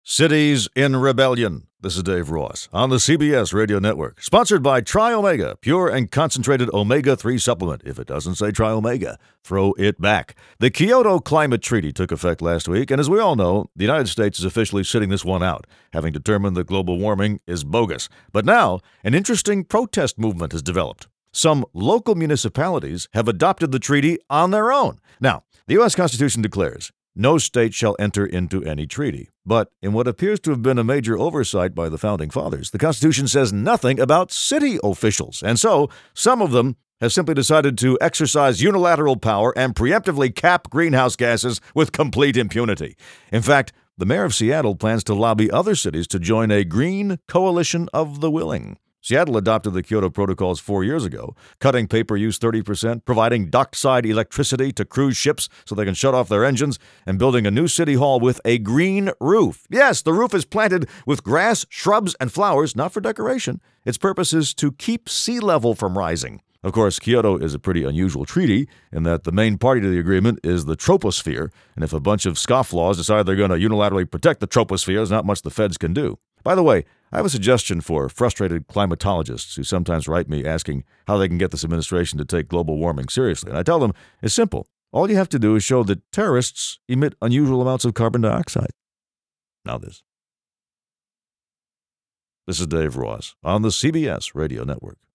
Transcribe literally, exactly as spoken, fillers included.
Cities in Rebellion. This is Dave Ross on the C B S Radio Network. Sponsored by Tri-Omega, pure and concentrated omega three supplement. If it doesn't say Tri-Omega, throw it back. The Kyoto Climate Treaty took effect last week, and as we all know, the United States is officially sitting this one out, having determined that global warming is bogus. But now, an interesting protest movement has developed. Some local municipalities have adopted the treaty on their own. Now, the U S Constitution declares, no state shall enter into any treaty. But in what appears to have been a major oversight by the Founding Fathers, the Constitution says nothing about city officials. And so, some of them have simply decided to exercise unilateral power and preemptively cap greenhouse gases with complete impunity. In fact, the mayor of Seattle plans to lobby other cities to join a green coalition of the willing. Seattle adopted the Kyoto Protocols four years ago, cutting paper use thirty percent, providing dockside electricity to cruise ships so they can shut off their engines, and building a new city hall with a green roof. Yes, the roof is planted with grass, shrubs, and flowers, not for decoration. Its purpose is to keep sea level from rising. Of course, Kyoto is a pretty unusual treaty in that the main party to the agreement is the troposphere, and if a bunch of scofflaws decide they're going to unilaterally protect the troposphere, there's not much the feds can do. By the way, I have a suggestion for frustrated climatologists who sometimes write me asking how they can get this administration to take global warming seriously. And I tell them, it's simple. All you have to do is show that terrorists emit unusual amounts of carbon dioxide. Now this. This is Dave Ross on the C B S Radio Network.